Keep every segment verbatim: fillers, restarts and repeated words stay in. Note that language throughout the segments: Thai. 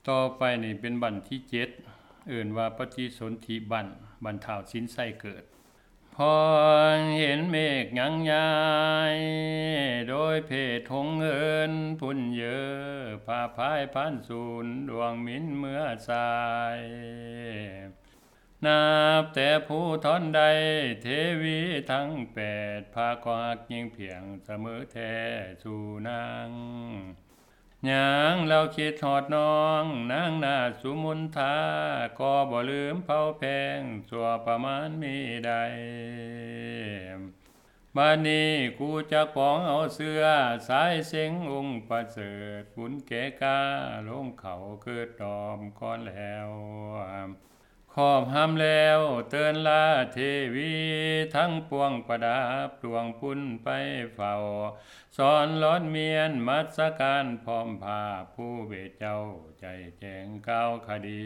ต่อไปนี่เป็นบั้นที่เจ็ดเอิ่นว่าปฏิสนธิบั้นบั้นท้าวสินไส้เกิดพอเห็นเมฆหยังยายโดยเพศทงเอินพุ่นเยอผาพายพันสูนดวงมินเมื่อสายนับแต่ผู้ทอนใดเทวีทั้งแปดพาก็หักยิ่งเพียงเสมอแท้สู่นางหยังเราคิดหอดน้องนางนาสุมุนทาก็บ่ลืมเผาแพงสัวประมาณมีใดบ้านนี้กูจะกองเอาเสื้อสายเสียงองค์ประเสริฐบุญแก่กาลงเขาเกิดดอมก่อนแล้วขอบห้ามแล้วเตือนลาเทวีทั้งปวงประดับดวงพุ่นไปเฝ้าสอนล้อนเมียนมัสการพร้อมภาพผู้เบเจ้าใจแจงก้าวคดี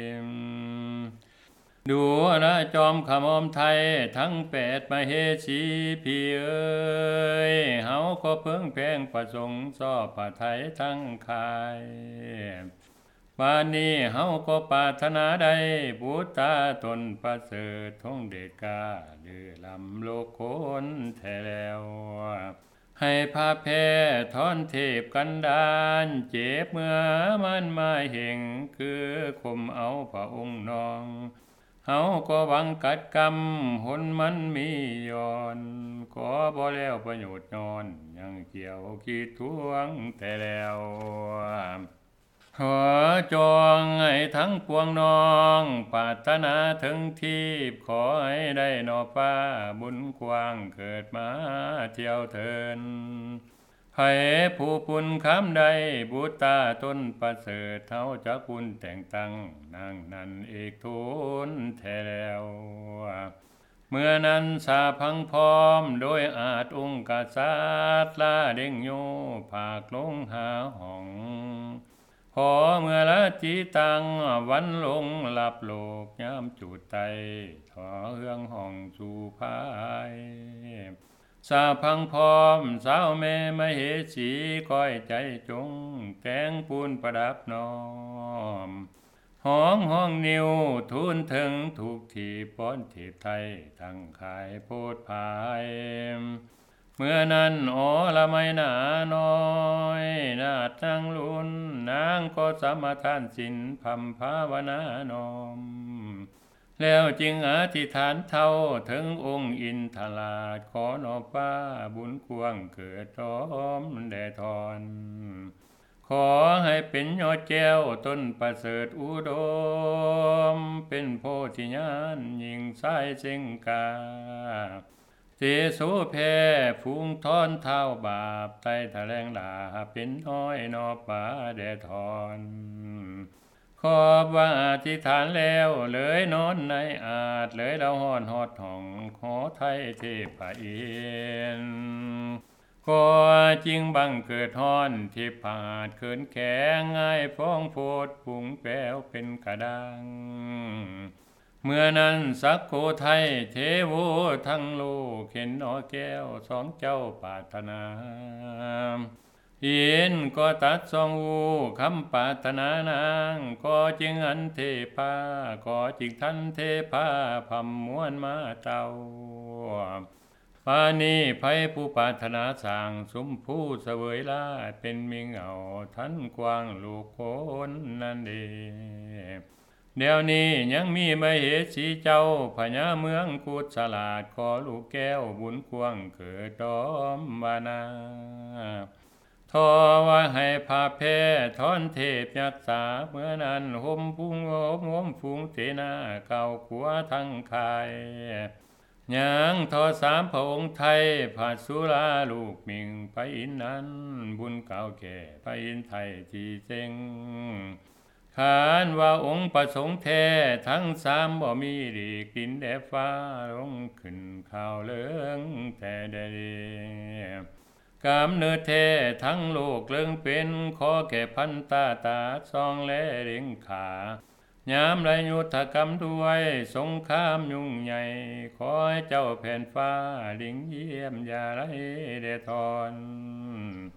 ดูนะจอมขมอมไทยทั้งแปดมาเฮชีพี่เอ้ยเฮาก็เพิ่งแพงประสงค์สอบผ้าไทยทั้งคายบ้านนี้เฮาก็ปรารถนาได้บูตาตนประเสริฐทงเดชกาเดือลำโลกคนแท้แล้วให้พาแพ้ทอนเทพกันดานเจ็บเมื่อมันมาเห็งคือคมเอาพระองค์นองเฮาก็หวังกัดกรรมหนมันมีย้อนขอบ่แล้วประโยชน์นอนยังเกี่ยวขีดทวงแต่แล้วขอจองให้ทั้งปวงน้องปรารถนาถึงทีพขอให้ได้นอฟ้าบุญกว้างเกิดมาเที่ยวเทินไผผู้ปุณคำใดบุตตาต้นประเสริฐเท่าจักบุญแต่งตั้งนางนันเอกทุนแท้แล้วเมื่อนั้นสาพังพร้อมโดยอาจองค์กษัตริย์ลาเด้งโยภาคลงหาห้องขอเมื่อละจีตังวันลงหลับโลกยามจุดไตถอเฮืองห้องสู่ภายสาพังพร้อมสาวแม่มาเหสีก้อยใจจงแต่งปูนประดับน้อมห้องห้องนิวทุนถึงถูกทีป้อนทีไทยทั้งขายโพดภายเมื่อนั้นอ๋อละไม่หนาน้อยนาดนางลุนนางก็สมทานสินพัมภาวนานอมแล้วจึงอธิษฐานเท่าถึงองค์อินทราชขอนอป้าบุญกวงเกิดร้อมแด่ทอนขอให้เป็นยอดแก้วต้นประเสริฐอุดมเป็นโพธิญาณยิ่งสายเสิงกาเสโสแพฟูงทอนเท้าบาปไต้แถลงลาเป็นน้อยนอป่าแด่ทอนขอบว่าอธิษฐานแล้วเลยนอนในอาจเลยเราหอนหอดห้องขอไทยเทพเอ็นก็จริงบังเกิดฮอนที่ผาดเขินแข็งง่ายฟ้องโพดปุงแป้วเป็นกระดังเมื่อนั้นสักโคไทยเทโวทั้งโลกเห็นนอแก้วสองเจ้าปรารถนาเห็นก็ตัดสองอูคำปรารถนานางก็จึงอันเทพาก็จึงทันเทพาพัมมวนมาเจ้าปานีไผผู้ปรารถนาสร้างสมผู้เสวยลาเป็นมิงเอาทันกว้างลูกคนนั่นเองเดี๋ยวนี้ยังมีมเหสีเจ้าพญาเมืองกุศลาดขอลูกแก้วบุญกวงเกิดดอมบานาทอว่าให้พาแพ้ทอนเทพยักษาเมื่อนั้นห่มพุงโอบห่มฟูงเสนาเก่าขัวทั้งคายยังทอสามพระองค์ไทยผาสุราลูกมิงพระอินนั้นบุญเก่าแก่พระอินไทยที่เจงขานว่าองค์ประสงค์แท้ทั้งสามบ่มีดีกินแดฟ้าลงขึ้นข่าวเลืองแต่ใดกามเนื้อแท้ทั้งโลกเลื่องเป็นขอแก่พันตาตาซองและเร่งขายามไรยุทธกรรมด้วยสงครามยุ่งใหญ่ขอให้เจ้าแผ่นฟ้าดิ่งเยี่ยมอย่าไรเดทอน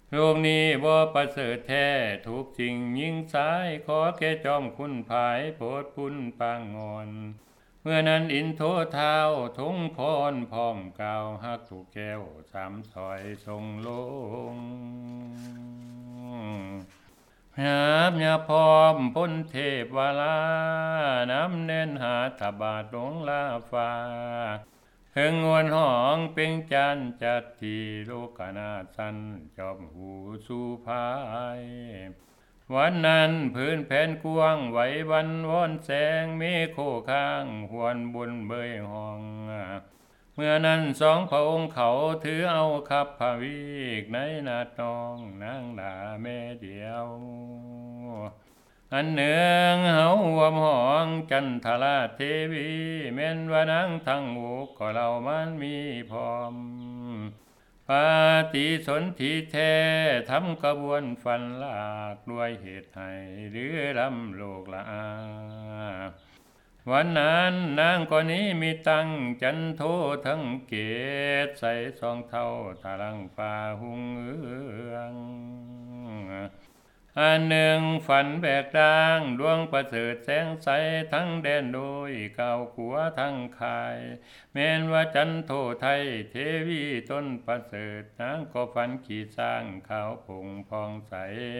โลกนี้บ่ประเสริฐแท้ทุกสิ่งยิ่งสายขอแก่จอมคุณภายโปรดปุณปางงอนเมื่อนั้นอินโทเท้าทงพรพร้อมกล่าวฮักถูกแก้วสามซอยทรงลงหาบยาพร้อมพ้นเทพวาลาน้ำเน้นหาทบาทหลงลาฟ้าเฮงงวนห้องเป็นจันจัดที่โลกนาสันจอมหูสู่พายวันนั้นพื้นแผ่นกว้างไหววันวอนแสงมีโคข้างหวนบุญเบยห้องเมื่อนั้นสองพระองค์เขาถือเอาขับพาวิกในนาดนองนางดาแม่เดียวอันเนืองเฮาหวมห้องจันทราเทวีแม่นว่านางทั้งหูก็เรามันมีพร้อมปาฏิสนธิแท้ทำกระบวนฟันลากด้วยเหตุให้หรือลำโลกละอาวันนั้นนางก็นี้มีตั้งจันโททั้งเกศใส่สองเท่าทารังฟ้าหุงเอืองอันหนึ่งฝันแบกด่างดวงประเสริฐแสงใสทั้งแดนโดยเก่าขัวทั้งคายแม้นว่าจันโทไทยเทวีต้นประเสริฐนางก็ฝันขี่สร้างขาวผงพองใส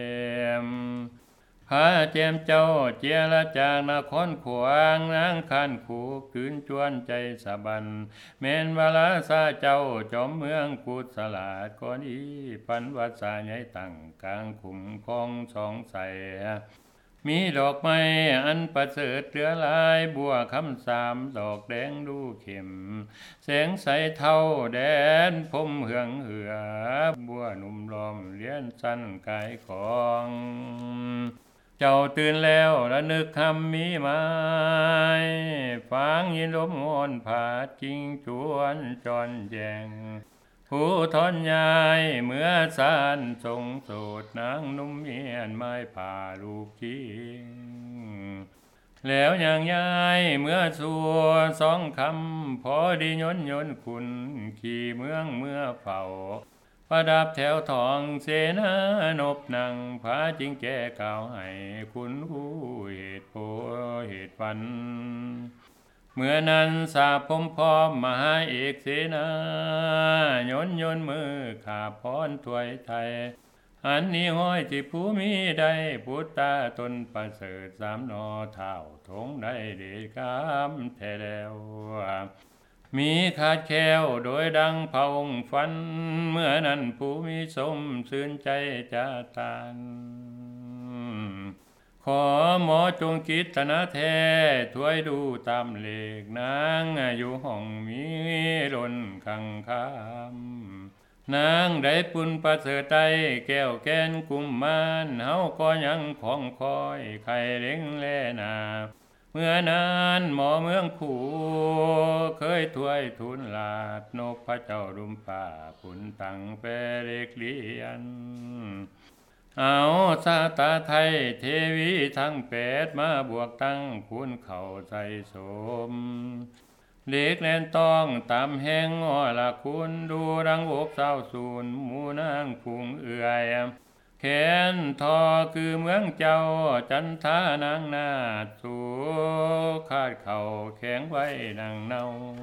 พระเจมเจ้าเจียละจากนครขวางนางคันผูกขืนจวนใจสะบันเมนวลาซาเจ้าจอมเมืองกุศลาดก่อนอีปันวัดสาใหญ่ตั้งกลางขุมคองสองใสมีดอกไม้อันประเสริฐเหลือลายบัวคำสามดอกแดงดูเข็มแสงใสเท่าแดนพมเหืองเหือบัวหนุ่มล้อมเลี้ยนสั้นกายของเจ้าตื่นแล้วระนึกคำมีไม้ฟังยินลมงอนผาดจิงจวนจอนแยงผู้ทอนยายเมื่อสานทรงโสดนางนุ่มเมียนไม้ผ่าลูกจริงแล้วอย่างยายเมื่อสัวสองคำพอดียนยนคุณขี่เมืองเมื่อเฝ้าประดับแถวทองเสนานบนังพาจิงแก่กล่าวให้คุณผู้เหตุโพเหตุฟันเมื่อนั้นสาพมพร้อมมหาเอกเสนายนยนมือขาพรถวยไทยอันนี้ห้อยที่ผู้มีได้พุทธาตนประเสริฐสามนอเท่าทงได้เดชกามแท้แล้วมีขาดแควโดยดังพระองค์ฟันเมื่อนั้นผู้มีสมซื่นใจจะตานขอหมอจงคิดตนาแท้ถวยดูตามเลขนางอยู่ห้องมีหล่นขังคำนางได้ปุณประเสริฐใจแก้วแกนกุมมานเฮาก็ยังของคอยไข่เล็งแลนาเมื่อนานหมอเมืองขู่เคยถวยทุนลาดนกพระเจ้ารุมป่าปุนตังเปเล็กเลียนเอาซาตาไทยเทวีทั้งแปดมาบวกตั้งคุณเข่าใจสมเล็กแลนต้องตามแห้งอ้อละคุณดูรังอกเศร้าสูนมูนางพุงเอื่อยแขนทอคือเมืองเจ้าจันทานางนาสูคาดเข่าแข็งไว้นางเนา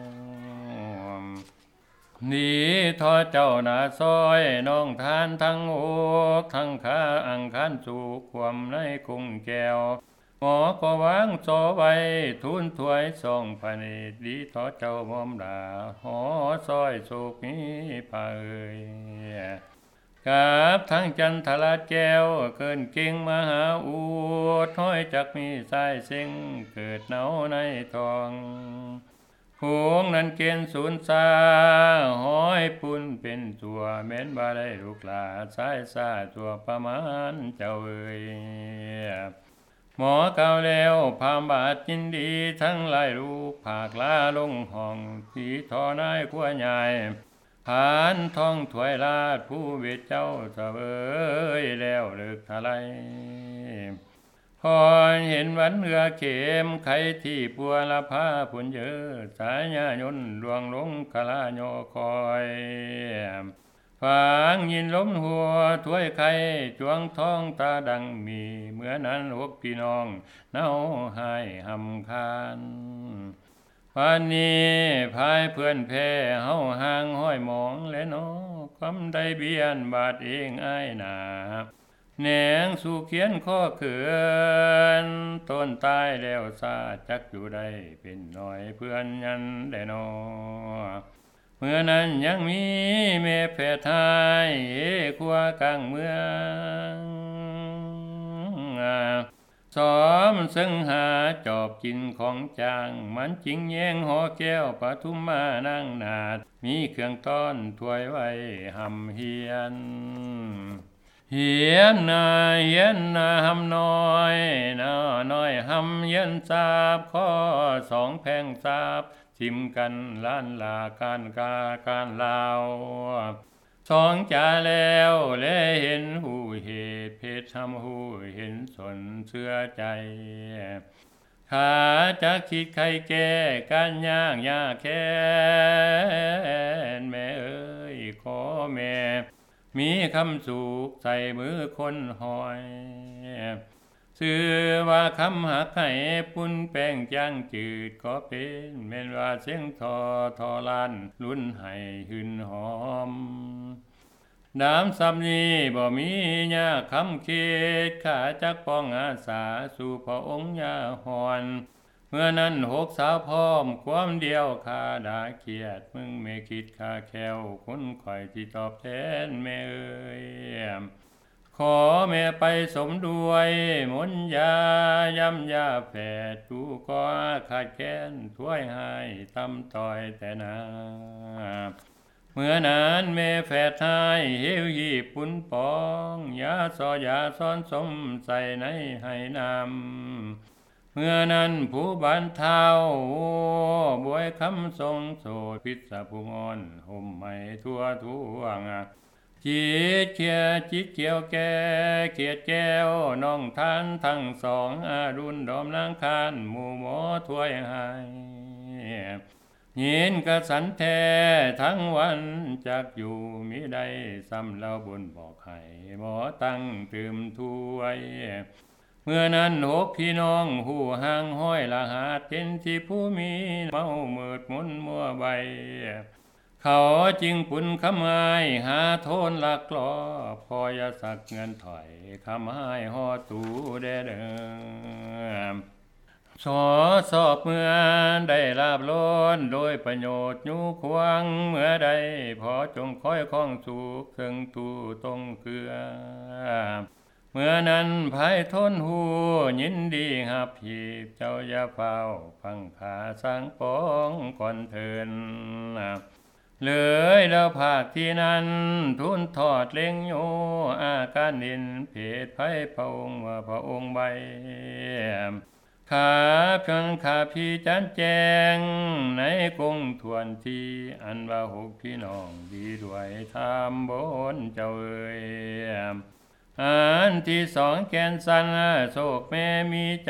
หนีทอเจ้าหน้าซอยน้องทานทั้งอกทั้งขาอังคันสู่ความในกุ้งแก้วหมอก็วางโซไว้ทุนถวยส่องพระเนตรดีทอเจ้ามอมดาหอซอยสุกนี้พาเอ่ยกับทั้งจันทราแก้วเกินเก่งมหาอูดห้อยจักมีสายเซ็งเกิดเนาในทองหงนั้นเกณฑ์ศูนย์ซาห้อยปุ่นเป็นตัวแม้นบาได้ลูกหลาสายซาตัวประมาณเจ้าเอ่ยหมอเก่าแล้วพามบาดยินดีทั้งหลายลูกผากลาลงห้องสีทอนายขั้วใหญ่ผานท้องถวยลาดผู้เวทเจ้าเสวยแล้วเลิกทลายพอเห็นวันเรือเข็มไขที่ปัวละผ้าผุนเยอสายญายนดวงลงกะลาโยคอยฟังยินล้มหัวถ้วยไข่จวงท้องตาดังมีเมื่อนั้นหกพี่น้องเนาหายหำคานวันนี้พายเพื่อนแพ้เฮาห่างห้อยมองและนอความได้เบียนบาดเองอ้ายหนาแหนงสู่เขียนข้อเขินต้นตายแล้วซาจักอยู่ได้เป็นหน่อยเพื่อนยันได้นอเมื่อนั้นยังมีเมเพทายเอขัวกลางเมืองสอมซึ่งหาจอบกินของจางมันจริงแย่งหอแก้วปทุมมานั่งนาดมีเครื่องต้อนถ้วยไว้หำเฮียนเฮียนนาเฮียนนาหำน้อยนาน้อยหำเฮียนสาบข้อสองแพงสาบชิมกันล้านลาการกาการลาวสองจ่าแล้วและเห็นหูเหตุเพชรทำหูเห็นสนเสื้อใจขาจะคิดใครแก้การยากยากแค้นแม่เอ้ยขอแม่มีคำสุขใส่มือคนหอยชื่อว่าคำหักให้ปุ่นแป้งจางจืดก็เป็นแม่นว่าเสียงทอทอลานลุ้นให้หืนหอมน้ำซ้ำนี้บ่มียาคำเคิดข้าจักป้องอาสาสู่พระองค์ยาหอนเมื่อนั้นหกสาวพร้อมความเดียวข้าดาเกียดมึงไม่คิดข้าแควคุณคอยที่ตอบแทนแม่เอ้ยขอแม่ไปสมด้วยมนยาย้ำยาแผดดูก็ขาดแค้นถ้วยให้ตำต่อยแต่นาเมื่อนั้นแม่แฝดทายเหี่ยวหีบปุ่นปองยาซอยาซ้อนสมใส่ในให้นำเมื่อนั้นผู้บันเทาบวยคำทรงโสดพิษผู้งอนห่มไม่ทั่วทั่วงจิตเขียจิตเกี่ยวแก่เกียดแก้วน้องท่านทั้งสองอารุณดอมนางคานหมู่หมอถ้วยหายยินกระสันแท้ทั้งวันจากอยู่มิได้ซ้ำเล่าบนบอกให้หมอตั้งตื่มถ้วยเมื่อนั้นหกพี่น้องหูห่างห้อยละหาดเห็นที่ผู้มีเมาเมิดมุนมัวใบเขาจึงปุ่นคำไม้หาโทนหลักล้อพอยาสักเงินถอยคำไม้ห่อตูเด้เดิมสอสอบเมื่อได้ลาบล้นโดยประโยชน์ยุควงเมื่อใดพอจงคอยคล้องสู่เครื่องตู้ตรงเกลือเมื่อนั้นภายทนหูยินดีหับหีบเจ้าอย่าเฝ้าฟังขาสังปองก่อนเถินเลยแล้วภาคที่นั้นทุนทอดเล็งโยอาการนินเพศไพ่พระองค์ว่าพระองค์ใบข้าเพียงข้าพี่จันแจงในกงทวนที่อันว่าหกพี่น้องดีด้วยทำบนเจ้าเอ๋ยอันที่สองแกนสันโศกแม่มีใจ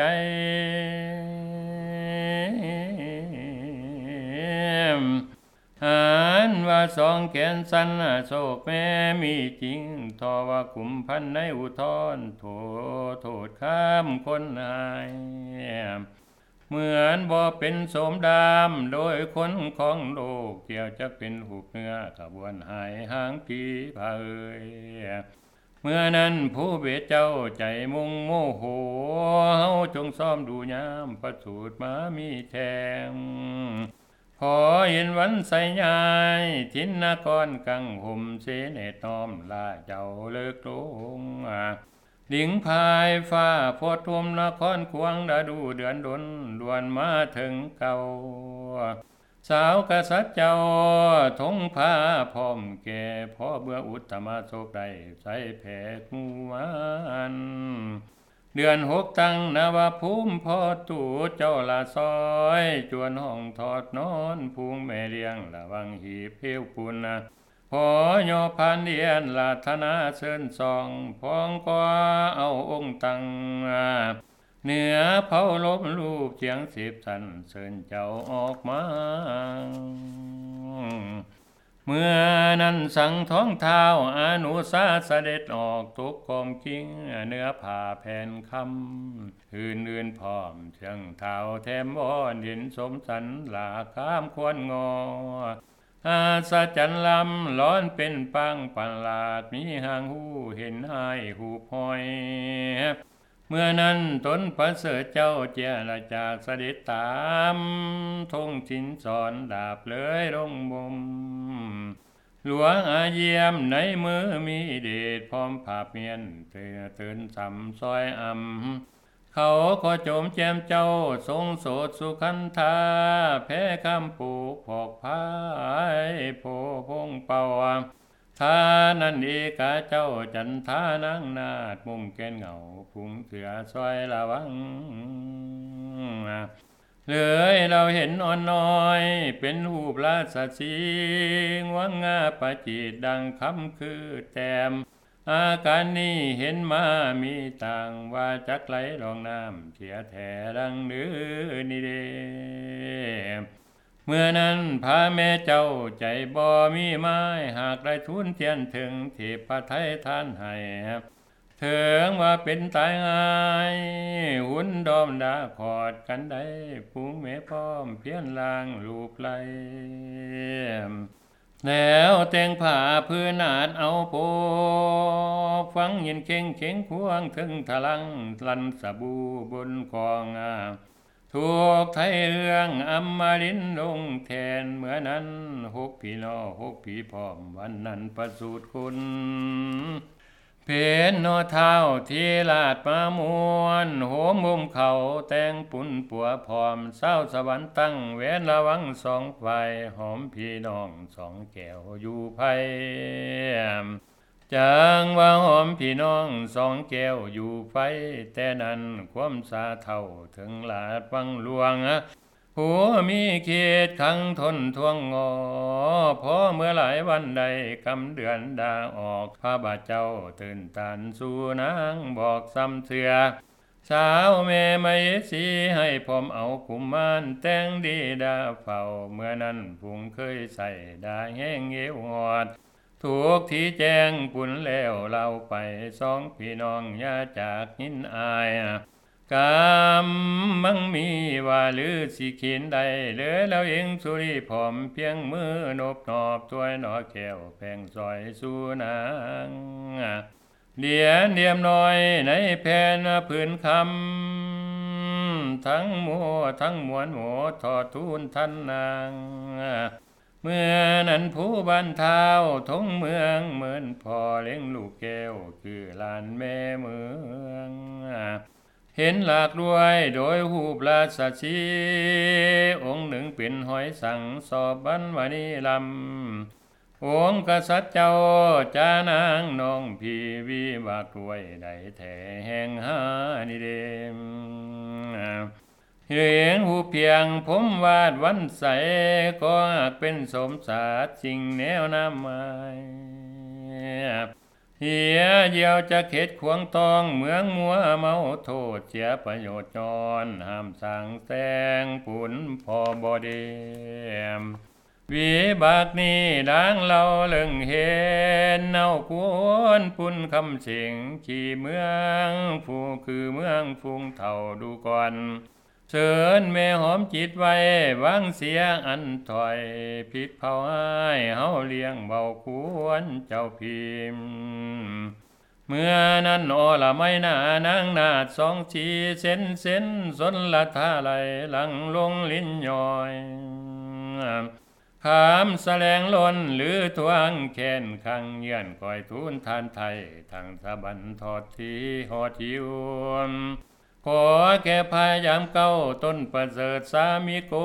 อันว่าสองแขนสันโศกแม่มีจริงทอว่าขุมพันในอุทธรโทโทษข้ามคนหายเหมือนบ่เป็นสมดามโดยคนของโลกเกี่ยวจะเป็นหูเนื้อขบวนหายหางปีพาเอ่ยเมื่อนั้นผู้เบสเจ้าใจมุ่งโมโหเฮาจงซ้อมดูยามประสูตรมามีแทงพอเห็นวันใส่ยายทินนครกังห่มเสนตอมลาเจ้าเลิกลงดิงพายฟ้าพอทมนครควงดาดูเดือนดนดวนมาถึงเก่าสาวกษัตริย์เจ้าทงผ้าพร้อมแก่พอเบื่ออุตตมโศกได้ใส่แผ่มูมันเดือนหกตั้งนาวภูมิพอตูเจ้าละซอยจวนห้องทอดนอนพุงแม่เลี้ยงละวังหีบเพียวปุนนะพอยอพันเดียนลาธนาเชิญซองพองก็เอาองค์ตั้งเหนือเผาลบรูปเสียงสิบสันเชิญเจ้าออกมาเมื่อนั้นสังท้องเท้าอนุสาเสด็จออกทุกกองกิ้งเนื้อผ้าแผ่นคำอื่นอื่นพร้อมเชิงเท้าแถมบอนเห็นสมสันหลาข้ามควรงออาสาจันลำร้อนเป็นปังปันลาดมีหางหูเห็นหายหูพอย เมื่อนั้นตนประเสริฐเจ้าเจรจาเสด็จตามทงชินสอนดาบเลยลงมุมหลวงอาเยี่ยมในมือมีเดชพร้อมผาเมียนเตือนเตือนสำซอยอำเขาขอโจมแจมเจ้าทรงโสดสุขันธาแพ้คำปูพอกพายโพพงเป่าทานันเอกาเจ้าจันทานังนาดมุมแกนเหงาพุงเสือซอยระวังเลยเราเห็นอ่อนน้อยเป็นหูปราชสีงวังงาปจิตดังคำคือแต้มอาการนี้เห็นมามีต่างว่าจักไหลรองน้ำเทียแถดังเนื้อนี่เดเมื่อนั้นพาแม่เจ้าใจบ่มีไม้หากได้ทุนเทียนถึงที่พระไทยท่านให้เถิงว่าเป็นตายง่ายหุ่นดอมดาขอดกันได้ปูงแม่ป้อมเพี้ยนลางลูกไหลแล้วแต่งผ้าพื้นอาดเอาโปฟังยินเข่งเข่งพวงถึงทะลังลันสบูบนกองอาถูกไทยเรื่องอมรินลงแทนเมื่อนั้นหกพี่น้องหกพี่พร้อมวันนั้นประสูติคุณเพนโนเท้าที่ลาดมามวนโหมมุมเขาแต่งปุ่นปัวพร้อมเศร้าสวรรค์ตั้งเว้นระวังสองไฟหอมพี่น้องสองแก้วอยู่ไพ่จังว่าหอมพี่น้องสองแก้วอยู่ไฟแต่นั้นความสาเท่าถึงลาดวังหลวงหัวมีเขตขังทนทวงงอพอเมื่อหลายวันใดกำเดือนดาออกพระบาทเจ้าตื่นตันสู่นางบอกซ้ำเสือสาวแม่ไม่สีให้ผมเอากุมมานแต่งดีดาเฝ้าเมื่อนั้นพุงเคยใส่ดาแห้งเอวหอดถูกที่แจ้งปุ่นแล้วเราไปสองพี่น้องอย่าจากหินอายกามมังมีว่าหรือสิเขียนใดเหลือแล้วเองสุริผอมเพียงมือนบนอบตัวหนอแก้วแพงซอยสู่นางเดียนเดียมน้อยในแผ่นพื้นคำทั้งมัวทั้งมวลหมูทอดทูลท่านนางเมื่อนั้นผู้บ้านเท้าทงเมืองเหมือนพ่อเลี้ยงลูกแก้วคือลานแม่เมืองเห็นหลากรวยโดยหูปราชสีองค์หนึ่งเป็นหอยสังสอบบันวานีลำองค์กษัตริย์เจ้าจานางน้องพี่วิวากรวยได้แท้แห่งหานิเดมเห็นหูเพียงผมวาดวันใสก็เป็นสมศาสตร์สิ่งแนวน้ำไม้เหียเดียวจะเข็ดขวงตองเมืองมัวเมาโทษเสียประโยชน์จรห้ามสั่งแสงปุ่นพอบอดีวิบากนี้ดังเราเลึงเห็นเนาควรปุ่นคำเสียงขี่เมืองผู้คือเมืองฟุงเท่าดูก่อนเชิญแม่หอมจิตไว้วางเสียอันถอยผิดเผาให้เฮาเลี้ยงเบาควรเจ้าพิมเมื่อนั้นอละไม่นานางนาดสองชีเส้นเส้นสนละท่าไหลหลังลงลิ้นย่อยขามแสลงล้นหรือทวงแค้นขังเยื่อนก่อยทูลทานไทยทางสะบันทอดทีหอดทิวขอแก่พายามเก้าต้นประเสริฐสามิโก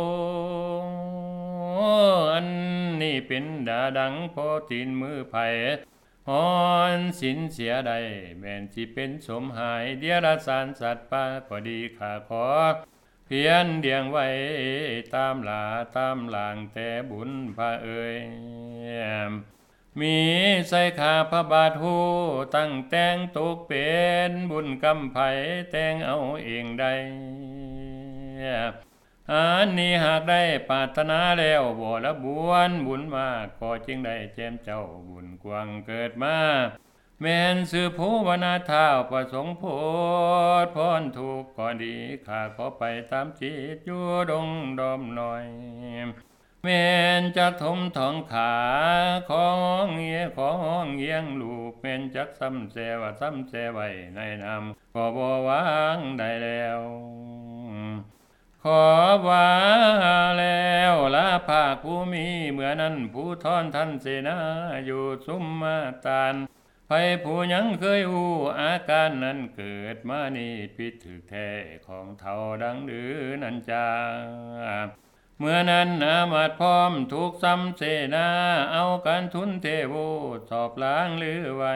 อันนี้เป็นดาดังพอตีนมือไผ่ฮอนสินเสียใดแม่นที่เป็นสมหายเดียรสารสัตว์ป่าก็ดีข้าขอเพียนเดียงไว้ตามหลาตามหลางแต่บุญพระเอ่ยมีใส่ขาพระบาทหูตั้งแต่งตกเป็นบุญกำไผแต่งเอาเองใดอันนี้หากได้ปรารถนาแล้วบ่ละบวนบุญมากก็จึงได้แจมเจ้าบุญกวางเกิดมาแม่นสืบผู้วนาเท้าประสงค์โพดพรทุกข์ก็ดีข้าขอไปตามจิตอยู่ดงดอมหน่อยแม่นจักทมทองขาของเงียของเยียงลูกแม่นจักซ้ำแซว่าซ้ำแซไว้ในนำก็บ่วางได้แล้วขอว่าแล้วลาภาคผู้มีเมื่อนั้นผู้ทอนท่านเสนาอยู่สุมมาตานไปผู้ยังเคยหูอาการนั้นเกิดมานี่พิดถึกแท้ของเท่าดังหรือนันจาเมื่อนั้นอามาตพร้อมถูกซ้ำเสนาเอาการทุนเทโวสอบล้างหรือไว้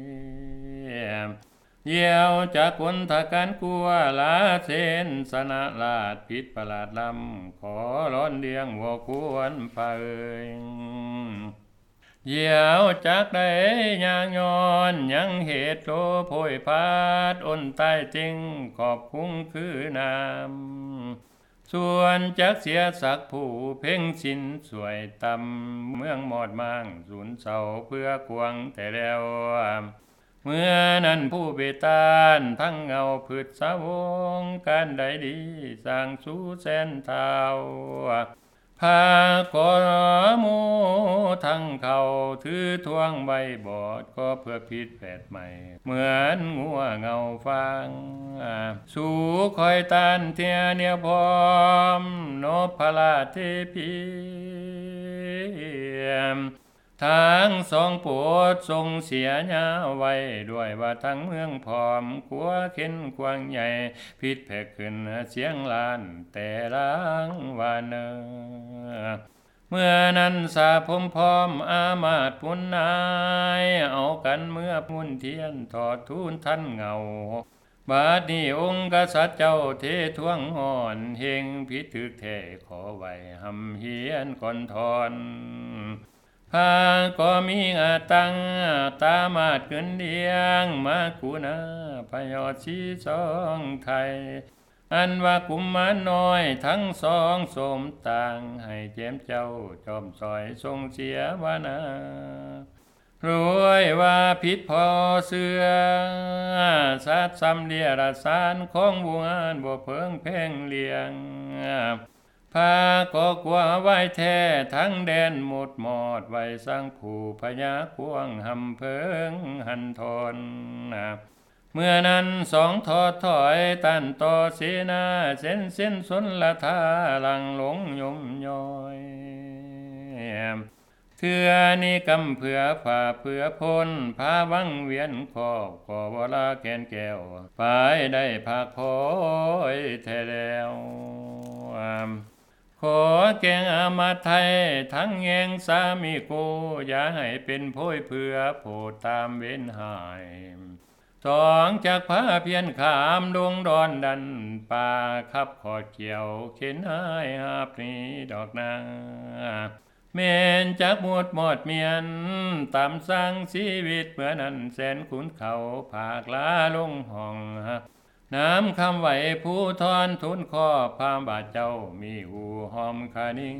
เยี่ยวจากคนทาการกลัวลาเซนสนะลาดผิดประหลาดลำขอร้อนเดียงวัวควรเผยเยี่ยวจากได้ยางย้อนยังเหตุโลโพยพาดอ้นใต้จริงขอบคุ้งคือนามส่วนจักเสียสักผู้เพ่งสินสวยตำเมืองหมอดมั่งสูนเศร้าเพื่อควงแต่แล้วเมื่อนั้นผู้เบตานทั้งเงาพืชสาวงการใดดีสร้างสู่แสนเท่าพากอมูทั้งเขาถือทวงใบบอดก็เพื่อผิดแปดใหม่เหมือนงัวเงาฟางสู่คอยตานเทียเนียพร้อมนพลาเทพีทางสองปวดทรงเสียญาไว้ด้วยว่าทั้งเมืองพร้อมขัวเข็นกวางใหญ่พิษแผ่ขึ้นเสียงลานแต่ล้างวานเนอเมื่อนั้นสาพมพร้อมอามาตปุณนายเอากันเมื่อมุนเทียนถอดทูลท่านเงาบาดนี้องค์กษัตริย์เจ้าเททวงห่อนเฮงพิถึกแท้ขอไว้หำเฮียนก่อนทอนพาก็มีอาตังตามาดเกินเดียงมากูนาพยอดชีสองไทยอันว่ากุมมารน้อยทั้งสองสมต่างให้เจมเจ้าจอมซอยทรงเสียวานารวยว่าผิดพอเสือสัตสำเลียรสารของบุงานบ่เพิงเพ่งเลียงพาก็กว่าไว้แท้ทั้งแดนหมดหมอดไว้สร้างผู้พญาควงหำเพิงหันทนเมื่อนั้นสองทอดถอยตันต่อเสนาเส้นเส้นสนละทาหลังหลงยมย้อยเถื่อนี้กำเผื่อฝ่าเผื่อพ้นพาวังเวียนขอบก่อวลาแกนแก้วไปได้ภาคพอยแท้แล้วขอแกงอามาไทยทั้งแยงสามีกูอย่าให้เป็นโพยเพื่อโผดตามเว้นหายสองจากพระเพียนขามดวงดอนดันป่าขับขอดเกี่ยวเข็นหายหาบนี้ดอกนางเมนจากหมดหมดเมียนตามสร้างชีวิตเมื่อนั้นแสนขุนเขาผากลาลงห้องน้ำคำไหวผู้ทอนทุนข้อพามบาดเจ้ามีหูหอมคานิ่ง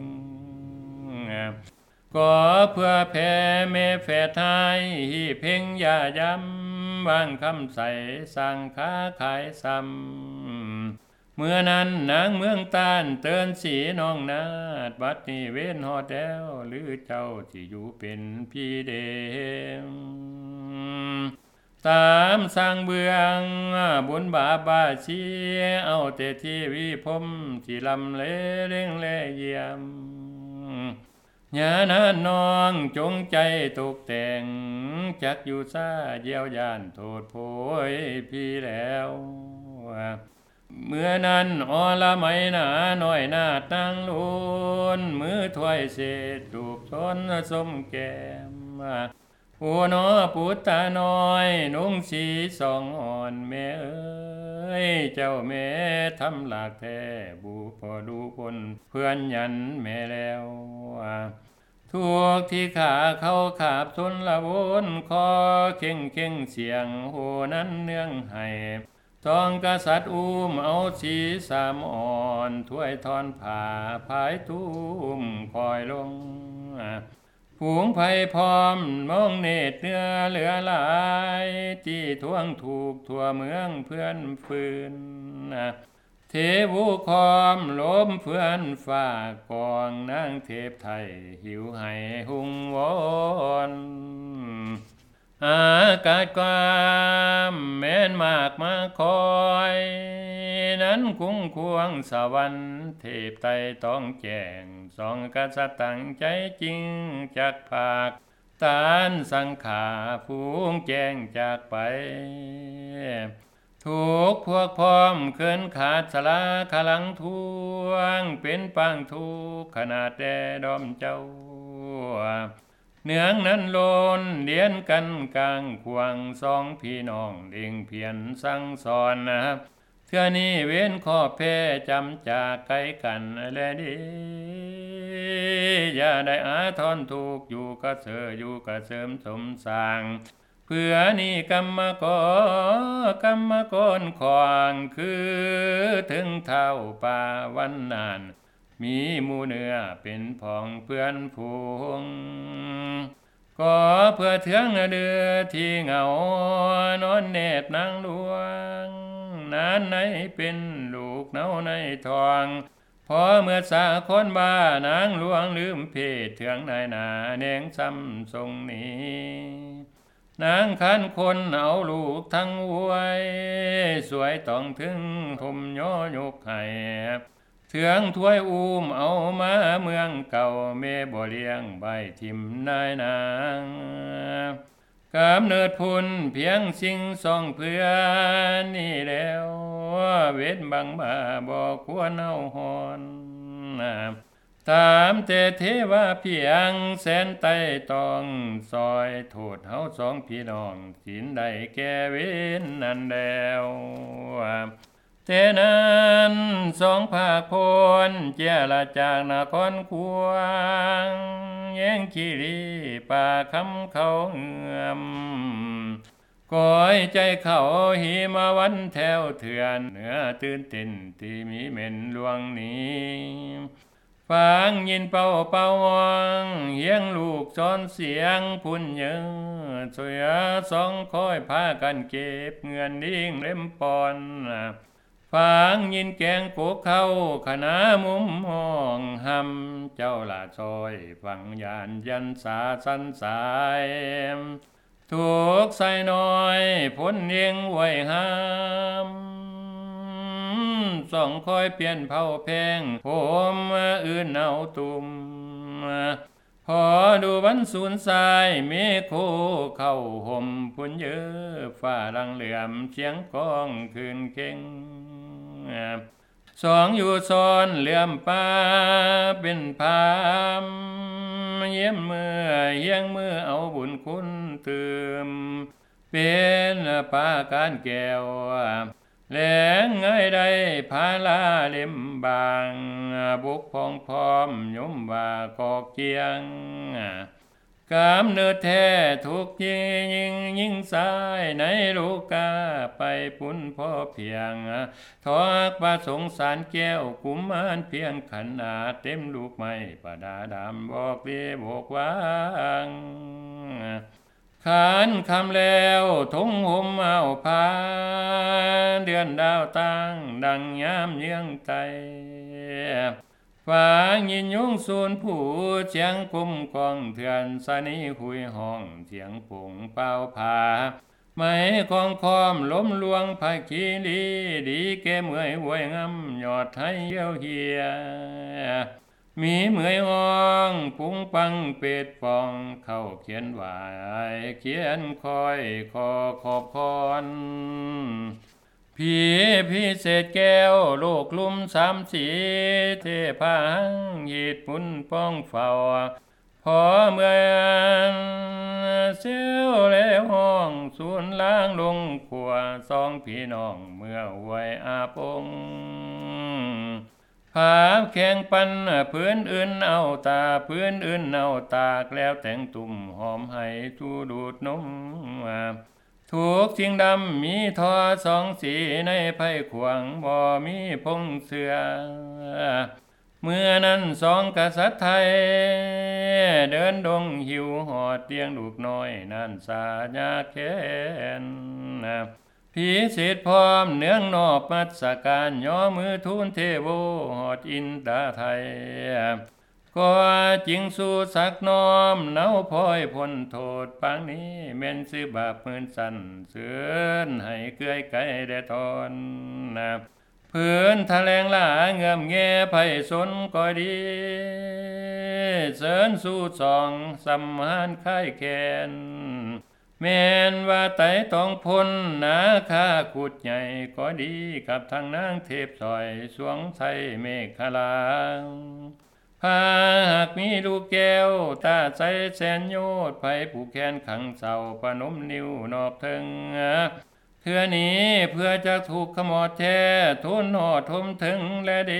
ก็เพื่อแผ่เมแฝดไทยเพ่งยาย้ำวางคำใส่สั่งค้าขายซ้ำเมื่อนั้นนางเมืองตานเตือนสีน้องนาดบัดนี้เว้นหอดแล้วหรือเจ้าที่อยู่เป็นพี่เดมตามสร้างเบืองบุญบาบาชีเอาแต่ที่วิพมที่ลำเลเร่งเล่เยี่ยมญาณน้องจงใจตกแต่งจักอยู่ซาเยี่ยวยานโทษโพยพี่แล้วเมื่อนั้นอละไมนาน้อยนาดนางลุนมือถ้วยเศษดูบทนสมแก้มผู้น้อปุตตาน้อยนุ่งสีสองอ่อนแม่เอ้ยเจ้าแม่ทำหลากแท้บูพอดูคนเพื่อนยันแม่แล้วทุกที่ขาเขาขาบทนละวนคอเข่งเข่งเสียงโหนั้นเนื่องให้สองกษัตริย์อุ้มเอาสีสามอ่อนถ้วยทอนผ่าพายตุ้มคอยลงฝูงไผ่พร้อมมองเนตรเนื้อเหลือหลายที่ทวงถูกทั่วเมืองเพื่อนฟืนเทวูคอมล้มเพื่อนฝ่ากองนางเทพไทยหิวให้หุงวอนอากาศความแม้นมากมาคอยนั้นคุ้งควงสวรรค์เทพไตต้องแจ้งสองกษัตริย์ตั้งใจจริงจากภาคตานสังขาฟูงแจ้งจากไปถูกพวกพร้อมเขินขาดสลาขลังทวงเป็นปังทุกขนาดแดดอมเจ้าเนืองนั้นโลนเลียนกันกลางควงสองพี่น้องเด้งเพียนสั่งสอนนะเทื่อนี้เว้นขอบแพ้จำจากไกลกันแลดีอย่าได้อาทรทุกอยู่ก็เสออยู่ก็เสริมสมสร้างเพื่อนี่กรรมกรกรรมกรขวางคือถึงเท่าป่าวันนานมีหมูเนื้อเป็นผองเพื่อนผูงก็เพื่อเถืองเดือที่เหงานอนเนตรนางหลวงนานในเป็นลูกเนาในทองพอเมื่อสาคนบ้านางหลวงลืมเพศเถืองนายนาเนงซ้ำทรงนี้นางคันคนเอาลูกทั้งไว้สวยต้องถึงทมย่อยกให้เถืองถ้วยอุ้มเอามาเมืองเก่าเมบ่เลี้ยงใบทิมนายนางกำเนิดพุนเพียงสิ่งสองเพื่อนนี่แล้วเวทบังมาบอกควรเอาหอนตามแต่เทวาเพียงแสนไต่ต้องซอยโทษเฮาสองพี่น้องสินใดแก่เว้นนั่นแล้วแต่นั้นสองภาคพลเจรจากนครควงแย่งคีรีป่าคำเขาเงื่อมก้อยใจเขาหิมาวันแถวเถื่อนเหนือตื่นเต้นที่มีเม่นลวงนี้ฟังยินเป่าเป่าวังเฮียงลูกจอนเสียงพุ่นเยอะสวยสองคอยพากันเก็บเงินดิ้งเล่มปอนฟังยินแกงโกเข้าขนามุมห้องหำเจ้าละซอยฟังยานยันสาสันสายถูกใส่น้อยพ้นเอียงไว้ห้ามสองคอยเปลี่ยนเผาแพงผมอื่นเอาตุ่มพอดูวันสูนสายมีโคเข้าห่มพุ่นเยอะฝ้ารังเหลื่อมเสียงกองคืนเก่งสองอยู่ซ้อนเหลื่อมป้าเป็นพามเยี่ยมเมื่อเฮียงมือเอาบุญคุณเติมเป็นปาการแก้วแหลงไงได้พาลาเล่มบางบุกพองพร้อมยมว่ากอกเกียงกามเนื้อแท้ทุกยิงยิงยิงสายในลูกกาไปปุ้นพ่อเพียงทอกประสงสารแก้วกุมมานเพียงขันอาเต็มลูกไม้ประดาดำบอกเดีบอกวางขานคำแล้วทงห่มเอาพาเดือนดาวตั้งดังยามเยืองไตฝางยินยุงสูนผู้เสียงกุมกองเถื่อนสนีหุยห้องเสียงปุ่งเป่าผาไม่คองคอมล้มลวงภาคีลีดีแก่เมื่อยหวยงำยอดให้เยี่ยวเฮียมีเมื่อยอ่องปุงปังเป็ดปองเข้าเขียนวายเขียนคอยคอขอบคอนผีพิเศษแก้วโลกลุ่มสามสีเทพังยีดปุ่นป้องเฝ้าพอเมื่อเสียวแล้วห้องสูนล้างลงขัวสองพี่น้องเมื่อไว้อาปงผาแข่งปันพื้นอื่นเอาตาพื้นอื่นเอาตากแล้วแต่งตุ่มหอมให้ทูดูดนมทถูกสิ่งดำมีทอสองสีในไผ่ขวางบ่มีพงเสือเมื่อนั้นสองกษัตริย์ไทยเดินดงหิวหอดเตียงลูกน้อยนั่นสาญาแค้นผีเศษพร้อมเนืองนอบมัสการย่อมือทูลเทโวหอดอินตาไทยก็จริงสู่สักน้อมเนาพอยพ้นโทษปางนี้แม่นซื้อบาปมืนสันเสือนให้เกยไก่ได้ทอนนะเพื่อนทะแลงล่าเงื่อมแง่ไผ่สนก็ดีเสริญสู่สองสำหานค่ายแขนแม่นว่าไตต้องพ้นนาคาขุดใหญ่ก็ดีกับทางนางเทพซอยสวงไทยเมฆลาหากมีลูกแก้วตาใสแสนโยดไผผู้แขนขังเศร้าปนมนิ้วนอบถึงเพื่อนี้เพื่อจะถูกขมอดแท้ทุนหอดทมถึงและเด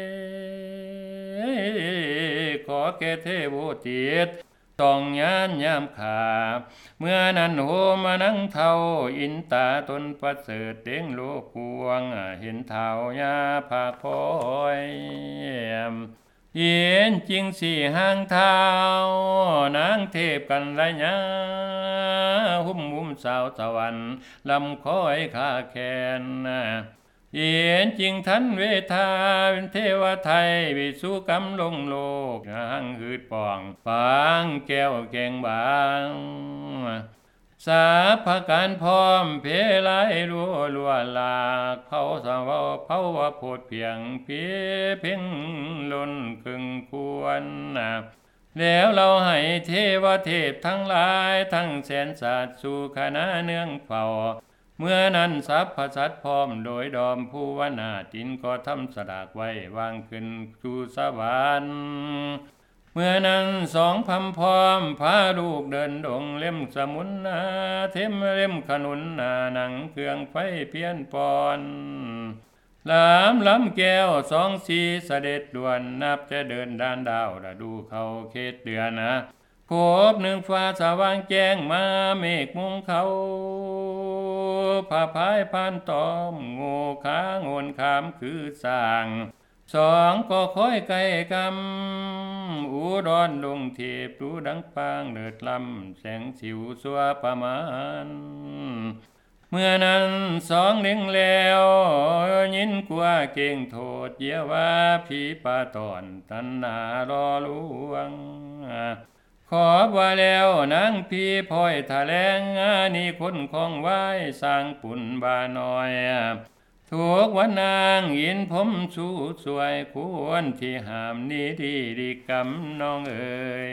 ขอแก่เทโวจิตต้องยานยามขาเมื่อนั้นโหมานั่งเท่าอินตาตนประเสริฐเด้งโลกพวงเห็นเท่ายาภาคพอยเย็นจริงสี่ห้างเท้านางเทพกันไรยาหุ้มมุมสาวตะวันลำคอยขาแขนเย็นจริงทันเวทาเป็นเทวไทยวิสุกรรมลงโลกหังหืดป่องฟางแก้วแกงบางสาพการพร้อมเพลายรัวรัวหลากเผาสาวเผาว่าโพดเพียงเพียเพ่งล้นครึ่งควรแล้วเราให้เทวเทพทั้งหลายทั้งแสนศาสตร์สู่คณะเนื่องเฝ้าเมื่อนั้นสัพพสัตพร้อมโดยดอมผู้วนาตินก็ทำสดากไว้วางขึ้นสู่สวรรค์เมื่อนั้นสองพำพร้อมพาลูกเดินดงเล่มสมุนนาเทมเล่มขนุนนาหนังเครื่องไฟเพี้ยนปอนลามล้ำแก้วสองสีเสด็จด่วนนับจะเดินด้านดาวระดูเขาเขตเดือนนะพบหนึ่งฟ้าสว่างแจ้งมาเมฆมุงเขาผ้าพายพานตอมโง่ขาโงนขามคือสร้างสองก็ค่อยไกลกำอุดรลงเทพดูดังปางเลิดลำแสงสิวสัวประมาณเมื่อนั้นสองเล็งแล้วยินกว่าเก่งโทษเยาว่าผีป่าตอนตันนารอลวงขอว่าแล้วนางพี่พลอยทะแลงนี่คนของไว้สร้างปุ่นบาน้อยถูกวันนางยินผมสู้สวยควรที่หามนี้ดีดีกำน้องเอ๋ย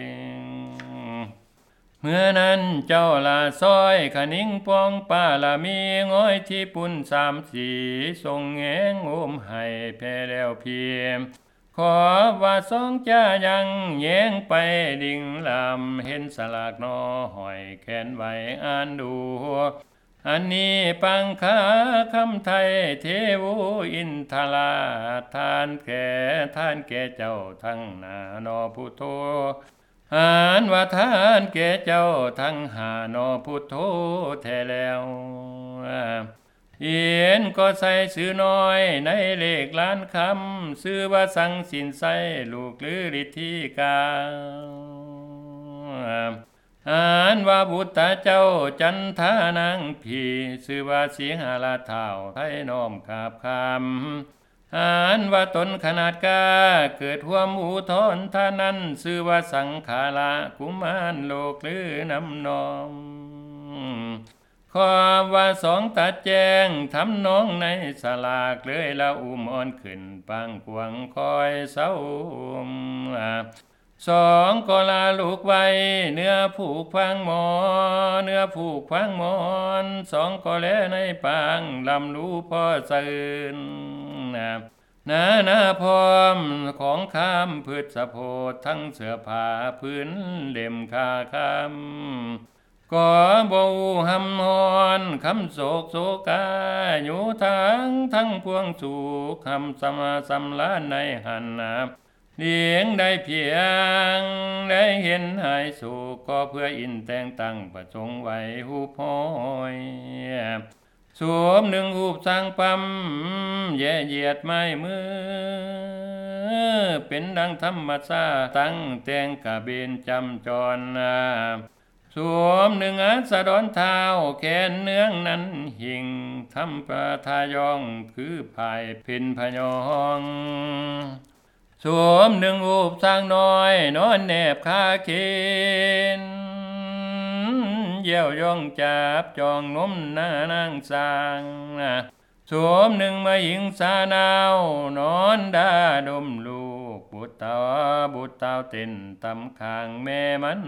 เมื่อนั้นเจ้าลาซอยขนิ่งปองป้าละมีง้อยที่ปุ่นสามสีทรงแงงโอมให้แพ้แล้วเพียมขอว่าสองจ้ายังแย้งไปดิ่งลำเห็นสลากนอหอยแขนไว้อ่านดูอันนี้ปังคาคำไทยเทวอินทราทานแก่ท่านแก่เจ้าทั้งนานอพุทโธหานว่าทานแก่เจ้าทั้งหานอพุทโธแท้แล้วเอียนก็ใส่ซื้อน้อยในเลขล้านคำซื้อว่าสังสินใส่ลูกหรือฤทธิกาอ่านว่าบุตรเจ้าจันทานังพีซื้อว่าสีหาลาเท่าไทยน้อมขาบคำอ่านว่าตนขนาดกาเกิดหัวหมูทอนท่านั้นซื้อว่าสังขารากุมารโลกหรือนำนอมความว่าสองตัดแจ้งทำน้องในสลากเลยละอุ้มอ่อนขึ้นปังกวงคอยเศร้าสองก็ลาลูกไว้เนื้อผูกพังหมอเนื้อผูกพังหมอนสองก็แลในปางลำรู้พ่อสื่นนานาพร้อมของข้ามพืชสะโพดทั้งเสื้อผ้าพื้นเล่มคาคำก็บูหำฮอนคำโศกโศกาอยู่ทั้งทั้งพวงสุขคำสมาสำลานในหันนาเลี้ยงได้เพียงได้เห็นหายสุขก็เพื่ออินแต่งตั้งประสงค์ไว้หูพอยสวมหนึ่งหูสร้างปั๊มแย่เหยียดไม้มือเป็นดังธรรมชาติตั้งแต่งกะเบนจำจรสวมหนึ่งอาสะดอนเท้าแขนเนื้องนั้นหิ่งทำประทายองคือภายพินพยองสวมหนึ่งหูสร้างน้อยนอนแนบคาเคนเยี่ยวยองจับจองนมหน้านางสางสวมหนึ่งมาหญิงสานาวนอนดาดมลูกบุตรเต้าบุตรเต้าเต้นตำข้างแม่มัน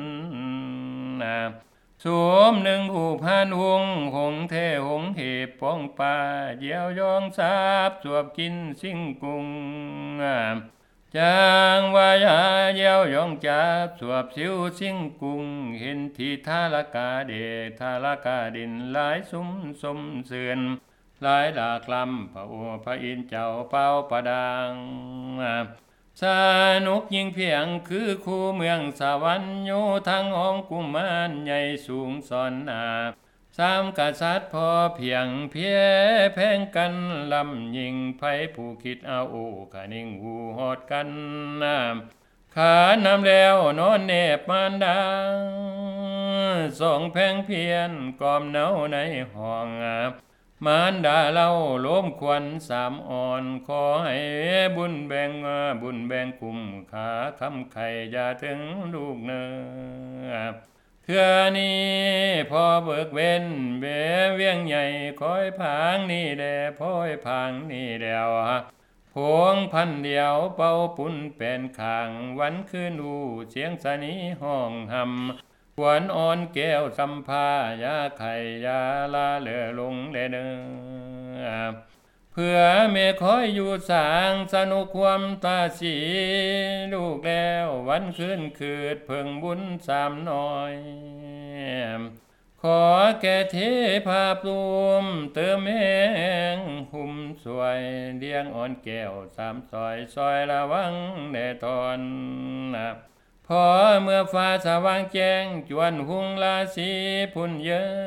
สวมหนึ่งหูพานหงหงเทหงเหบป้องป่าเยี่ยวยองสาบสวบกินสิ่งกุงจางวายาเยี่ยวยองจับสวบสิวสิ่งกุงเห็นที่ทาลกาเดทาลกาดินหลายสุมสมเสื่อนหลายดากลำพระโอพระอินทร์เจ้าเป้าประดังสนุกยิ่งเพียงคือคู่เมืองสวรรค์อยู่ทางห้องกุมารใหญ่สูงสอนนาสามกษัตริย์พอเพียงเพียแพงกันลำยิงไผผู้คิดเอาโอ้ขานิ่งหูหอดกันน้ำขานำแล้วนอนเนบมานดาสองแพงเพียนกอมเนาในห้องมารดาเล่าล้มควันสามอ่อนขอให้บุญแบ่งบุญแบ่งกุมขาคำไข่ยาถึงลูกเนื้อเทื่อนี้พอเบิกเว้นเบเวียงใหญ่คอยผางนี่แดพ้อยผางนี่เดียวพวงพันเดียวเป่าปุ่นเป็นขางวันคืนอูเสียงสนีห้องหำขวัญอ่อนแก้วสัมภายาไข่ยาลาเลือลงเดเนอเพื่อเมคอยอยู่สางสนุกความตาสีลูกแล้ววันคืนคืดเพิ่งบุญสามน้อยขอแก่เทพาปลุมเติมแห้งหุ่มสวยเลี้ยงอ่อนแก้วสามซอยซอยระวังแน่ตอนพอเมื่อฟ้าสว่างแจ้งจวนหุงราศีพุ่นเย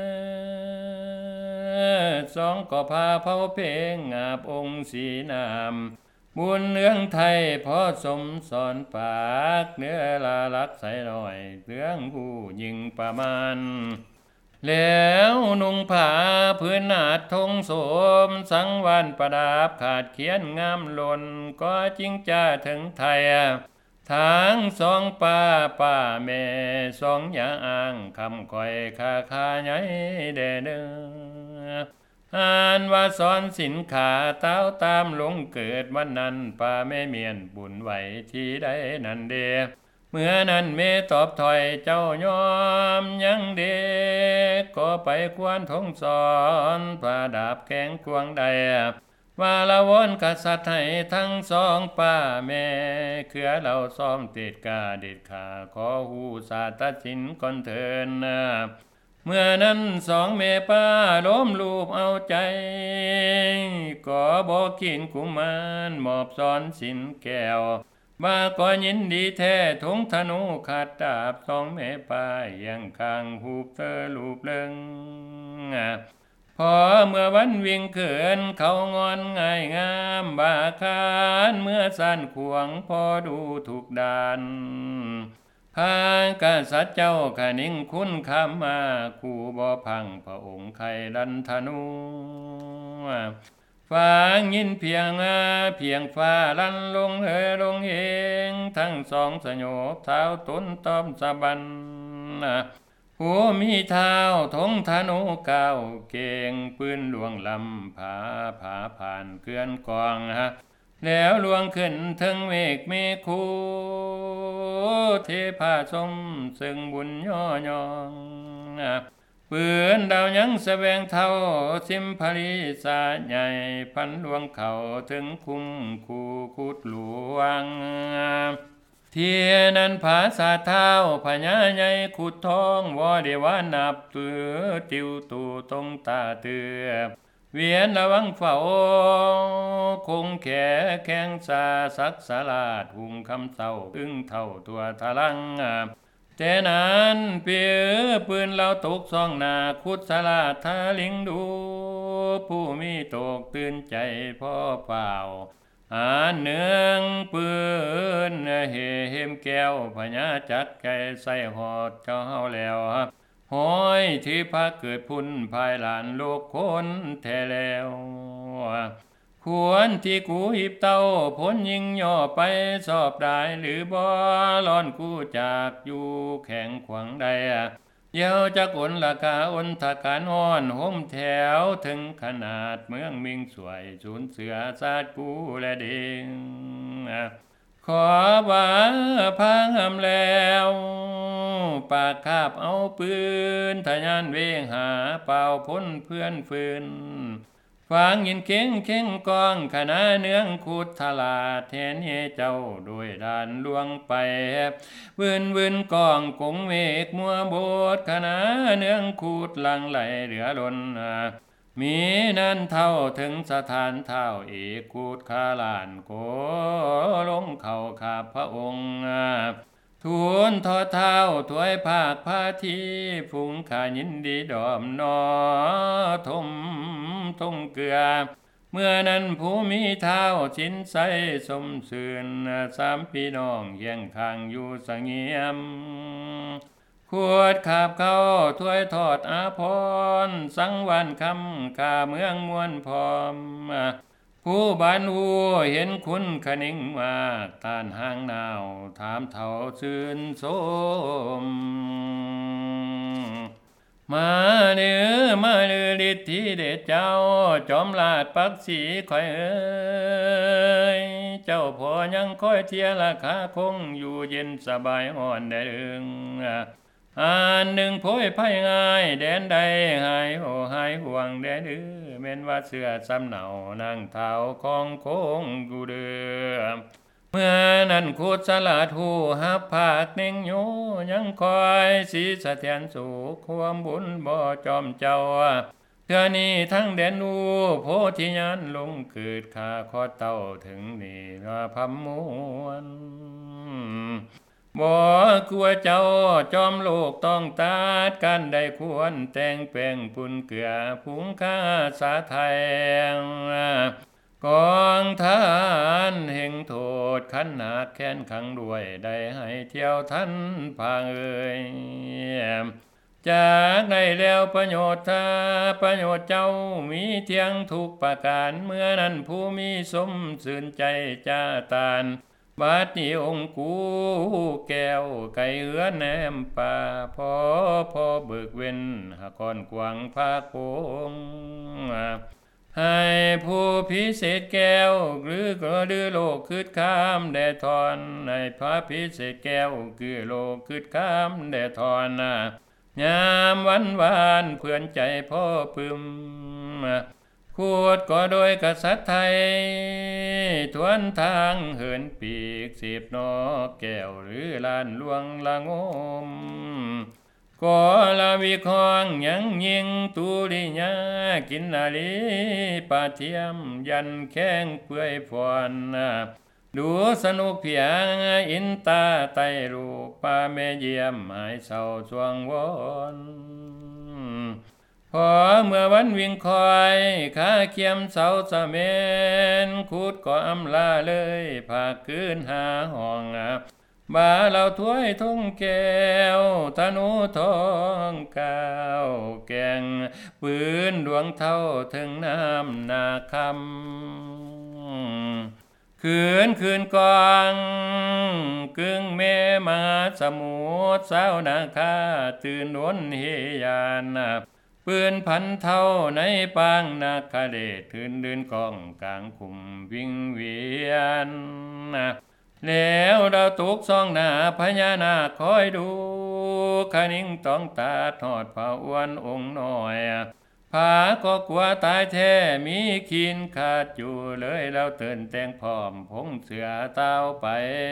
อะสองก็พาเผาเพลงอาบองค์สีนามบุญเนื้องไทยพอสมสอนปากเนื้อลาลักใส่หน่อยเรื่องผู้ยิงประมาณแล้วนุ่งผ้าพื้นนาดทงโสมสังวานประดับขาดเขียนงามหล่นก็จริงจ้าถึงไทยทางสองป้าป้าแม่สองอย่าอ้างคำคอยคาคาใหญ่เดเนออ่านว่าสอนสินขาเต้าตามลงเกิดวันนั้นป้าแม่เมียนบุญไหวที่ใดนั่นเดเมื่อนั้นเมตอบถอยเจ้ายอมยังเด็กก็ไปควนทงสอนประดับแข้งควงใดว่าละวนกษัตริย์ให้ทั้งสองป้าแม่เคือเราซ้อมติดกาเด็ดขาขอหูสาตัดสินก่อนเถินนะเมื่อนั้นสองเมป้าล้มลูบเอาใจก็บอกขินกุมารมอบสอนสินแก้วว่าก็ยินดีแท้ทงธนูขาดดาบสองเมป้ายังข้างหูเธอลูบเลิงพอเมื่อวันวิ่งเขินเขางอนง่ายงามบาคานเมื่อสั้นขวงพอดูถูกดานพากษัตริย์เจ้าขนิ่งคุณคำมาคู่บ่พังพระองค์ไข่ดันธนูฟังยินเพียงเพียงฟ้าลันลงเฮลงเองทั้งสองสยบเท้าต้นตอมสะบันหัวมีเท้าทงธนูก้าวเก่งปืนหลวงลำผาผาผ่านเกลื่อนกองฮะแล้วลวงขึ้นถึงเมฆเมฆูเทพาสมซึ่งบุญย่อยองปืนดาวยังแสวงเท่าสิมพลิสาใหญ่พันลวงเขาถึงคุ้มคูคุดหลวงเทียนันผาสาเท้าพญาใหญ่ขุดทองวอเดวานับตือติวตูตรงตาเตือเเวียนระวังเฝ้าคงแขแข้งสาสักสาลาดหุงคำเศร้าอึ้งเท่าตัวทะลังแต่นั้นเปียปืนเราตกซ่องหน้าคุดสลาดทาลิงดูผู้มีตกตื่นใจพ่อเปล่าอ่านเนืองปืนเฮเฮมแก้วพญาจัดไก่ใส่หอดเจ้าเฮาแล้วห้อยที่พระเกิดพุ่นภายหลานโลกคนแท้แล้วควรที่กูหิบเต้าพ้นยิงย่อไปสอบได้หรือบ่ร้อนกูจากอยู่แข็งขวางใดเยาวจักอนราคาอนทการอ่อนห่มแถวถึงขนาดเมืองมิงสวยสูนเสือซาดกูและเด้งขอว่าพังหำแล้วปากคาบเอาปืนทะยานเวงหาเป่าพ้นเพื่อนฟืนฟังยินเข่งเข่งกองขณะเนื้องคูดทลาแทนเฮเจ้าโดยดานลวงไปวืนวืนกองกงเมฆมัวโบดขณะเนื้องคูดลังไหลเหลือล้นมีนั้นเท่าถึงสถานเท่าเอกคูดคาลานโกลงเข่าขาพระองค์ทูลทอเท้าถวยภาคพาทีฟุงขายินดีดอมนอทมทงเกลือเมื่อนั้นผู้มีเท้าชินใสสมสื่นสามพี่น้องเยี่ยงข้างอยู่สงเงียมขวดขาบเข้าถ้วยทอดอาพรสังวันคำข้าเมืองมวนพร้อมผู้บ้านหูเห็นคุณขนิ่งมาต้านห้างนาวถามเท่าชื่นสมมาเนื้อมาเนื้อฤทธิเดชเจ้าจอมลาดปักสีคอยเอ้ยเจ้าพอยังคอยเทียราคาคงอยู่เย็นสบายอ่อนได้ดึงอ่านหนึ่งโพยไพ่ง่ายแดนใดหายโอหายห่วงแดนดื้อเม่นว่าเสื้อซ้ำเหนานางเท้าของโค้งกูเดือเมื่อนั้นคูดสลัดหูหับผากเน่งโยยังคอยสีสะเทียนสู่ความบุญบ่จอมเจ้าเทื่อนี้ทั้งแดนอูโพธิญาณลงเกิดข้าขอเต้าถึงนี่ว่าพัมมวนบ่กลัวเจ้าจอมโลกต้องตาดกันได้ควรแต่งแปลงปุ่นเกลือพุงข้าสาไทยกองทานแห่งโทษขันหนักแค้นขังด้วยได้ให้เที่ยวท่านพางเอ่ยจากได้แล้วประโยชน์ถ้าประโยชน์เจ้ามีเที่ยงทุกประการเมื่อนั้นผู้มีสมสื่นใจจ้าตานบาดนี้องค์กูแก้วไก่เอื้อแนมป่าพอพอเบิกเว้นหากอนกวางภาคโงให้ผู้พิเศษแก้วหรือกระดือโลกคืดข้ามแดดทอนให้พระพิเศษแก้วคือโลกคืดข้ามแดดทอนยามวันวานเพื่อนใจพ่อพึมขวดก็โดยกษัตริย์ไทยทวนทางเหินปีกสีบนอกแก้วหรือลานลวงละงมก็ละวิคองยังยิงตุริยากินนาลีปาเทียมยันแข้งเปื่อยฟอนดูสนุกเพียงอินตาไตรูปปาเมเยี่ยมหายเศร้าสวงวนพอเมื่อวันวิ่งคอยขาเขียมเสาสะเมนคูดก็อำลาเลยผากคืนหาห้องบาเราถ้วยทุ่งแก้วธนูทองกาวแกงปืนดวงเท่าถึงน้ำนาคำคืนคืนกองกึ่งเมมาสมุทรสาวนาคาตื่นวนเฮยานปืนพันเท่าในปางนาคาเดชทืนเดินกองกลางคุมวิ่งเวียนแล้วดาวตกซองหน้าพญานาคคอยดูขนิ่งต้องตาทอดผ้าอ้วนองค์น้อยผาก็กลัวตายแท้มีขีนขาดอยู่เลยแล้วเตือนแต่งพร้อมพงเสือเต้าไป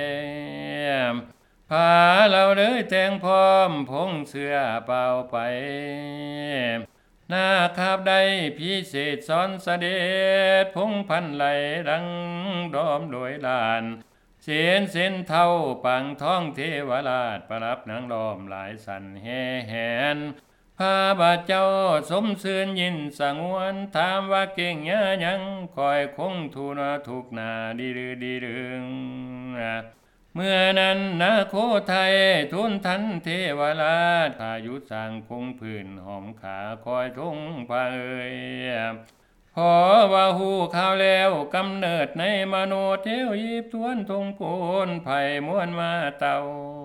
ผาเราเลยแต่งพร้อมพงเสือเป่าไปนาคาบได้พิเศษสอนเสด็จพงพันไหลดังดอมโดยลานเสียนเส้นเท่าปังท้องเทวราชประรับนางล้อมหลายสันแห่แหนพระบาทเจ้าสมซื่นยินสงวนถามว่าเก่งยะยังคอยคงทูลทุกนาดีหรือดีดึงเมื่อนั้นนาโคไทยทุนทันเทวราชพายุสร้างคงพื้นหอมขาคอยทงพาเอ่ยพอว่าหูข่าวแล้วกำเนิดในมโนเทวยิบทวนทงโพนไผ่มวนมาเต่า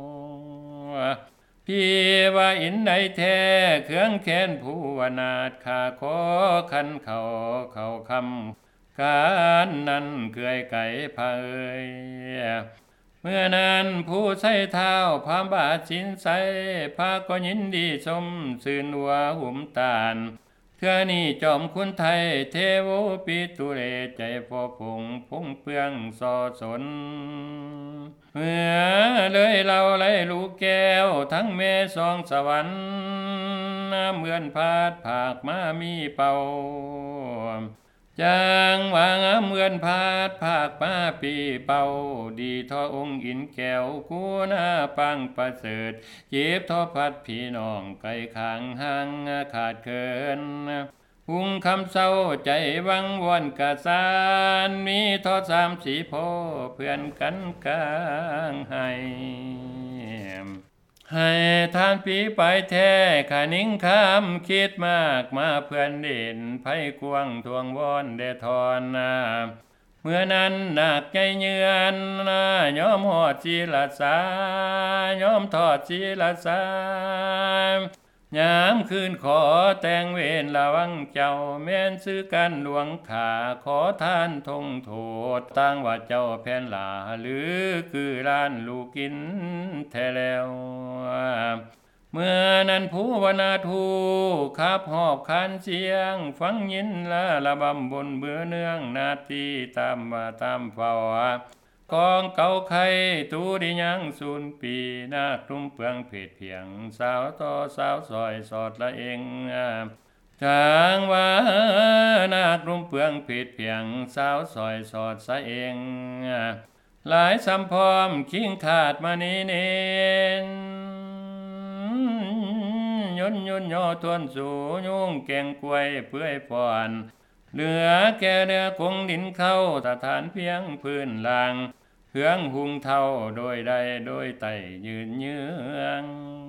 พี่ว่าอินใดแท้เครื่องแค้นผู้วนาดขาขอขันเขาเขาคำการนั้นเกยไก่พาเอ่ยเมื่อนั้นผู้ใส่เท้าพามบาทชินใสพาก็ยินดีชมสื่นหัวหุ่มตาลเทื่อนี้จอมคุณไทยเทโวปิตุเรใจพอพงพงเปลืองสอสนเมื่อเลยเราไล่ลูกแก้วทั้งเมสองสวรรค์เหมือนพาดผากมามีเป่าจางวางเหมือนพาดผากมาปีเป่าดีทอองค์อินแก้วกูนาปังประเสริฐเจ็บทอพัดพี่น้องไก่ขางห่างขาดเคินหุงคำเศร้าใจวังวอนกะสานมีทอสามสีโพเพื่อนกันกลางให้ให้ทานปีไปแท้ขานิ่งคำคิดมากมาเพื่อนเด่นไพ่กวงทวงวอนเดทอนนาเมื่อนั้นหนักใจเยือนนะยอมหอดจีละสายอมทอดจีละสายามคืนขอแต่งเวรระวังเจ้าแม่นซื้อกันหลวงขาขอท่านทงโทษตั้งว่าเจ้าแผ่นหลาหรือคือร้านลูกกินแท้แล้วเมื่อนั้นผู้วนาทูขับหอบคันเสียงฟังยินละระบำบนเบื่อเนื่องนาทีตามมาตามเฝ้ากองเก่าไข่ตูดิยังสูนปีนาคลุ่มเปลืองเพดเพียงสาวต่อสาวซอยสอดละเองจางว่านาคลุ่มเปลืองเพดเพียงสาวซอยสอดสะเองหลายสัมพร้อมคิงขาดมานีเนนยนยนย่อทวนสูยุ่งแกงกล้วยเพื่อยพรเหลือแก่เนื้อคงดินเข้าสถานเพียงพื้นลางเครื่องหุงเท่าโดยใดโดยไตยืนเยือง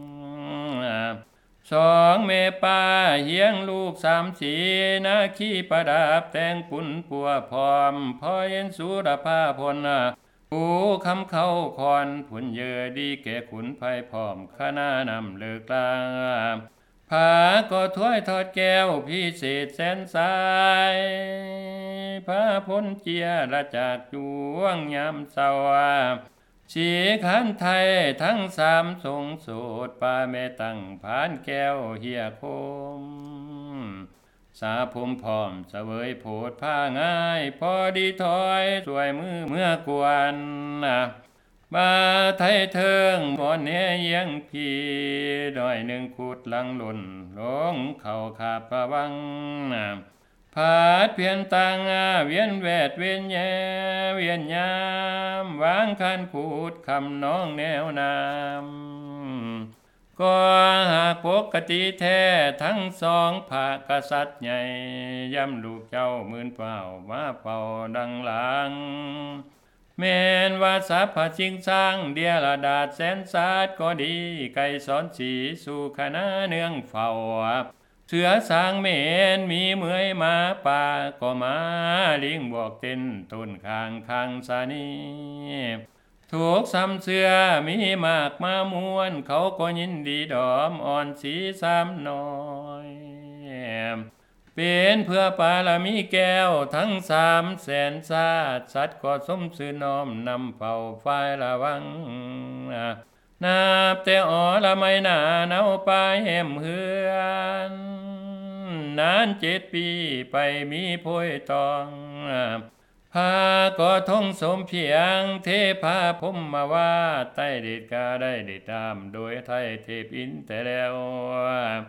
สองเมป้าเฮียงลูกสามสีนาขี้ประดับแต่งปุ่นปัวพร้อมพอเย็นสุรภาพลผู้คำเข้าคอนผุนเยอดีแก่ขุนไพ่พร้อมขณะนำเลิกลาผาก็ถ้วยทอดแก้วพิเศษแสนสายพระพ้นเจียระจากจวงยามเศร้าสีขันไทยทั้งสามทรงโสดป่าแม่ตั้งผานแก้วเฮียคมสาภูมิพร้อมเสวยโพดผ้าง่ายพอดีถอยสวยมือเมื่อกวนมาไทยเทิงบอนเนยยังพีดอยหนึ่งขุดหลังหล่นลงเข่าขาบประวังผาดเพียนตังเวียนแวดเวียนแย่เวียนยามวางคันพูดคำน้องแนวนามก็หากปกติแท้ทั้งสองพระกษัตริย์ใหญ่ย่ำลูกเจ้าหมื่นเป่ามาเป่าดังหลังแม่นว่าสัพพจิงสร้างเดียระดาษแสนสาดก็ดีไก่สอนสีสู่คณะเนืองเฝ้าเสือสางเมนมีเมื่อยมาป่าก็มาลิงบอกเต้นต้นคางคางสานีถูกซ้ำเสือมีมากมามวนเขาก็ยินดีดอมอ่อนสีซ้ำน้อยเป็นเพื่อปาละมีแก้วทั้งสามแสนซาดสัตว์ก็สมสื่อน้อมนำเฝ้าฝ่ายระวังนับแต่อ๋อละไม่นาเนาไปแหมเฮือนนานเจ็ดปีไปมีโพยตองพาก็ทงสมเพียงเทพาพมมาว่าใต้เด็ดกาได้เด็ดตามโดยไทยเทพอินแต่แล้วแ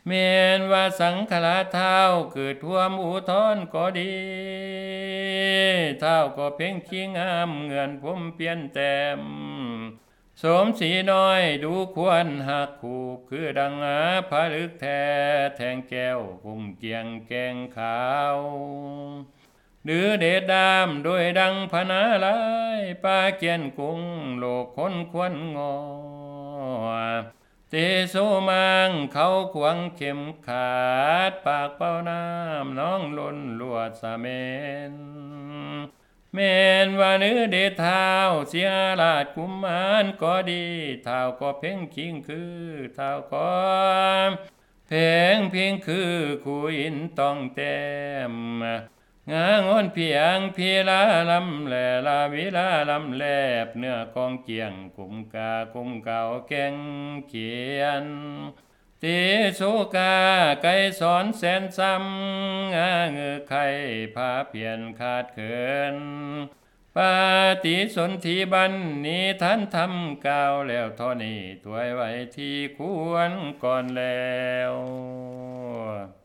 เมนว่าสังขลาเท้าเกิดท่วมอุทธรก็ดีเท้าก็เพ่งขี้งามเงินผมเปลี่ยนแต้มสมสีน้อยดูควรหักคูบคือดังอาผาลึกแท้แทงแก้วพุ่มเกียงแกงขาวหรือเดชดามโดยดังพนาลายปาเกียนกุ้งโลกคนควรงอเตโซมังเขาขวงเข็มขาดปากเป้าน้ำน้องล้นลวดสะเมนเมนว่าเนื้อเดชเท้าเสียลาดกุมารก็ดีเท้าก็เพ่งคิงคือเท้าก็เพ่งเพียงคือคู่อินต้องเต็มงางอนเพียงพีลาลำแหลลาวิลาลำแลบเนื้อกองเกียงกุมกากุมเก่าแกงเขียนติโสกาไก่สอนแสนซ้ำงาเงือไข่พาเพียนขาดเขินปาติสนธิบันนี้ท่านทำกาวแล้วท่อนี้ถวยไว้ที่ควรก่อนแล้ว